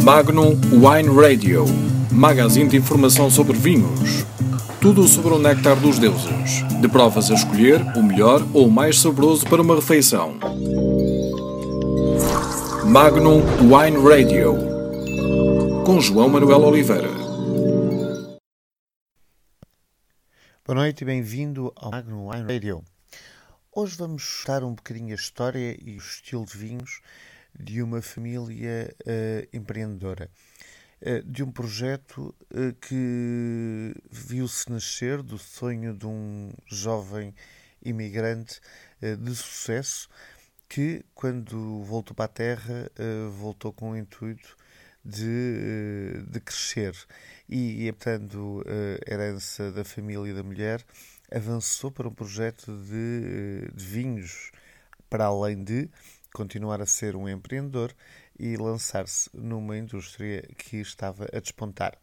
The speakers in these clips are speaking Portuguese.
Magnum Wine Radio, magazine de informação sobre vinhos. Tudo sobre o néctar dos deuses. De provas a escolher, o melhor ou o mais saboroso para uma refeição. Magnum Wine Radio, com João Manuel Oliveira. Boa noite e bem-vindo ao Magnum Wine Radio. Hoje vamos estudar um bocadinho a história e o estilo de vinhos de uma família empreendedora. De um projeto que viu-se nascer do sonho de um jovem imigrante de sucesso que, quando voltou para a terra, voltou com o intuito de crescer. E, portanto, a herança da família e da mulher avançou para um projeto de vinhos, para além de continuar a ser um empreendedor e lançar-se numa indústria que estava a despontar.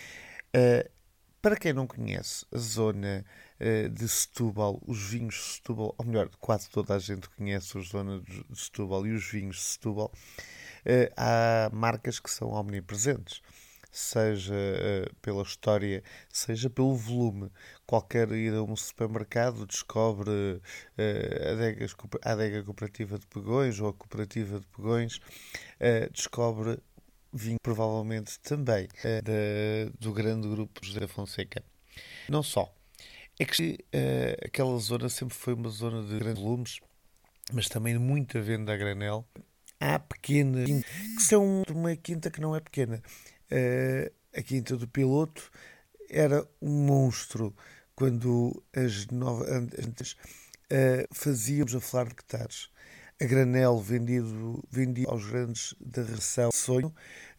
Para quem não conhece a zona de Setúbal, os vinhos de Setúbal, ou melhor, quase toda a gente conhece a zona de Setúbal e os vinhos de Setúbal, há marcas que são omnipresentes, seja pela história, seja pelo volume. Qualquer ir a um supermercado descobre a adega cooperativa de Pegões ou a cooperativa de Pegões, descobre vinho provavelmente também do grande grupo José Fonseca. Não só. É que aquela zona sempre foi uma zona de grandes volumes, mas também de muita venda a granel. Há pequenas, que são uma quinta que não é pequena. A Quinta do Piloto era um monstro quando antes fazíamos a falar de hectares. A granel vendido aos grandes da região Sonho,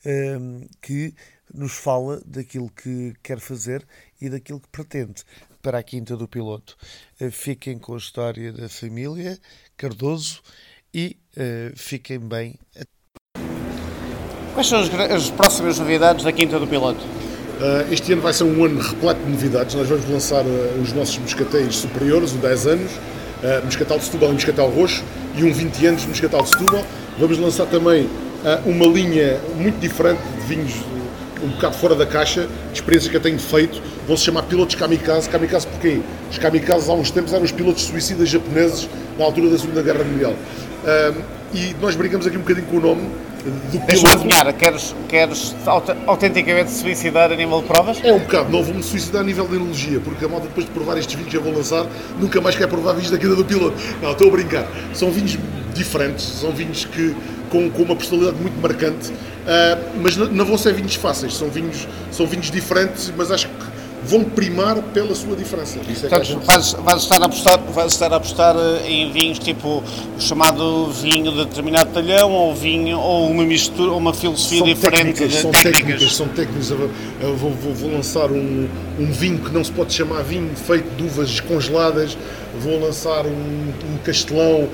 que nos fala daquilo que quer fazer e daquilo que pretende para a Quinta do Piloto. Fiquem com a história da família Cardoso e fiquem bem. Quais são as próximas novidades da Quinta do Piloto? Este ano vai ser um ano repleto de novidades. Nós vamos lançar os nossos moscatéis superiores, o 10 anos, Moscatel de Setúbal e Moscatel Roxo, e um 20 anos de Moscatel de Setúbal. Vamos lançar também uma linha muito diferente de vinhos, um bocado fora da caixa, de experiências que eu tenho feito. Vão se chamar pilotos kamikaze. Kamikaze porquê? Os kamikazes há uns tempos eram os pilotos suicidas japoneses na altura da Segunda Guerra Mundial. E nós brincamos aqui um bocadinho com o nome do piloto. Deixa-me adivinhar, queres autenticamente se suicidar a nível de provas? É um bocado, não vou-me suicidar a nível de enologia, porque a malta depois de provar estes vinhos que eu vou lançar, nunca mais quer provar vinhos da Quinta do Piloto. Não, estou a brincar. São vinhos diferentes, são vinhos que com uma personalidade muito marcante, mas não vão ser vinhos fáceis, são vinhos diferentes, mas acho que vão primar pela sua diferença. Isso é. Portanto, vais estar a apostar em vinhos tipo o chamado vinho de determinado talhão, ou uma mistura, uma filosofia são diferente de técnicas. São técnicas. Eu vou lançar um vinho que não se pode chamar vinho, feito de uvas congeladas. Vou lançar um castelão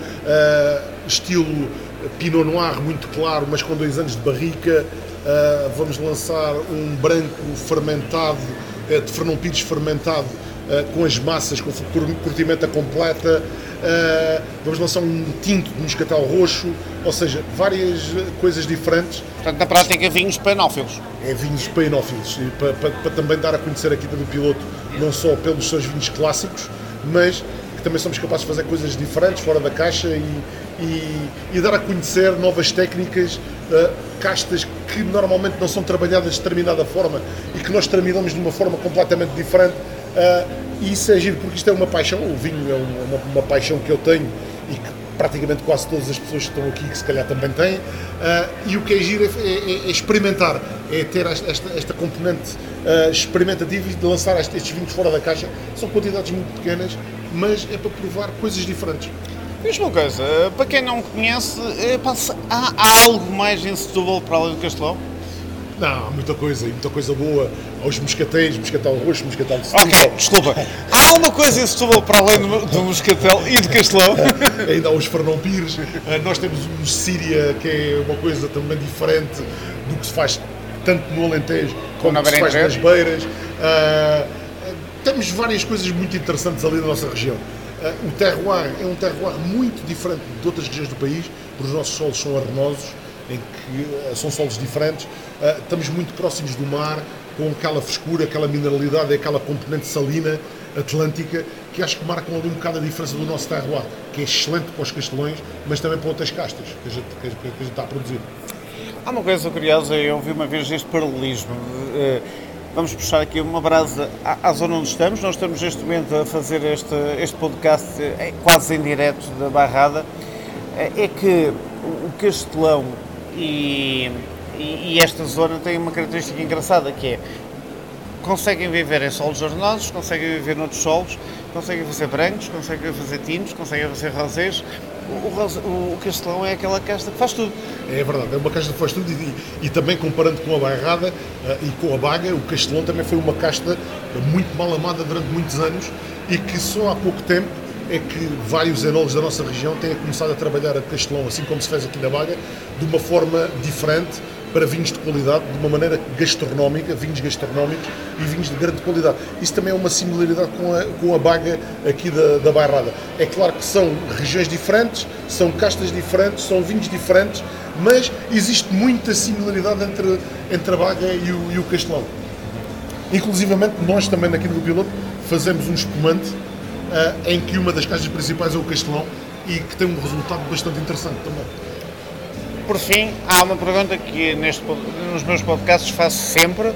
estilo Pinot Noir, muito claro, mas com 2 anos de barrica. Vamos lançar um branco fermentado, de Fernão Pires fermentado, com as massas, com curtimenta completa. Vamos lançar um tinto de Moscatel Roxo, ou seja, várias coisas diferentes. Portanto, na prática, vinhos panófilos. É vinhos panófilos, para também dar a conhecer a Quinta do Piloto, não só pelos seus vinhos clássicos, mas que também somos capazes de fazer coisas diferentes, fora da caixa, e dar a conhecer novas técnicas, castas que normalmente não são trabalhadas de determinada forma e que nós trabalhamos de uma forma completamente diferente, e isso é giro, porque isto é uma paixão. O vinho é uma paixão que eu tenho e que praticamente quase todas as pessoas que estão aqui, que se calhar também têm, e o que é giro é experimentar, é ter esta componente experimentativa e de lançar estes vinhos fora da caixa. São quantidades muito pequenas, mas é para provar coisas diferentes. Diz-me uma coisa, para quem não conhece, há algo mais em Setúbal para além do Castelão? Não, há muita coisa boa. Aos moscatéis, Moscatel Roxo, Moscatel de Setúbal. Ok, desculpa. Há alguma coisa em Setúbal para além do Moscatel e do Castelão? Ainda há os Fernão Pires. Nós temos o Síria, que é uma coisa também diferente do que se faz tanto no Alentejo como no que se faz nas Beiras. Temos várias coisas muito interessantes ali na nossa região. O terroir é um terroir muito diferente de outras regiões do país, porque os nossos solos são arenosos, em que são solos diferentes, estamos muito próximos do mar, com aquela frescura, aquela mineralidade, aquela componente salina atlântica, que acho que marcam ali um bocado a diferença do nosso terroir, que é excelente para os castelões, mas também para outras castas que a gente está a produzir. Há uma coisa curiosa, eu vi uma vez este paralelismo. Vamos puxar aqui uma brasa à zona onde estamos. Nós estamos neste momento a fazer este podcast quase em direto da Bairrada. É que o Castelão e esta zona têm uma característica engraçada, que é: conseguem viver em solos arenosos, conseguem viver noutros solos, conseguem fazer brancos, conseguem fazer tintos, conseguem fazer rosés. O Castelão é aquela casta que faz tudo. É verdade, é uma casta que faz tudo e também comparando com a Bairrada e com a Baga, o Castelão também foi uma casta muito mal amada durante muitos anos e que só há pouco tempo é que vários enólogos da nossa região têm começado a trabalhar a Castelão, assim como se fez aqui na Baga, de uma forma diferente, para vinhos de qualidade, de uma maneira gastronómica, vinhos gastronómicos e vinhos de grande qualidade. Isso também é uma similaridade com a Baga aqui da Bairrada. É claro que são regiões diferentes, são castas diferentes, são vinhos diferentes, mas existe muita similaridade entre a Baga e o Castelão. Inclusivamente, nós também aqui no Piloto fazemos um espumante em que uma das castas principais é o Castelão e que tem um resultado bastante interessante também. Por fim, há uma pergunta que nos meus podcasts faço sempre,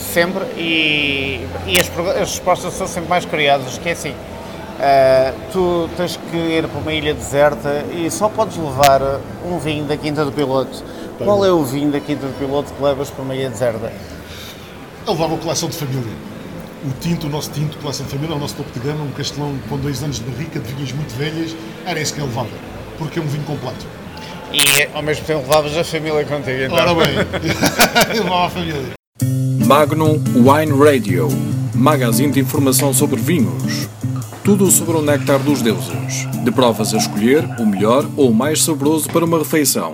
e as respostas são sempre mais curiosas, que é assim: tu tens que ir para uma ilha deserta e só podes levar um vinho da Quinta do Piloto. Qual é o vinho da Quinta do Piloto que levas para uma ilha deserta? Eu levava a coleção de família. O nosso tinto, coleção de família, o nosso topo de gama, um Castelão com 2 anos de barrica, de vinhas muito velhas, era esse que eu levava, porque é um vinho completo. E ao mesmo tempo levavas a família contigo, então? Ora bem, eu levava a família. Magnum Wine Radio, magazine de informação sobre vinhos. Tudo sobre o néctar dos deuses. De provas a escolher, o melhor ou o mais saboroso para uma refeição.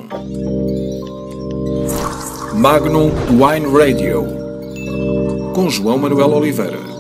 Magnum Wine Radio, com João Manuel Oliveira.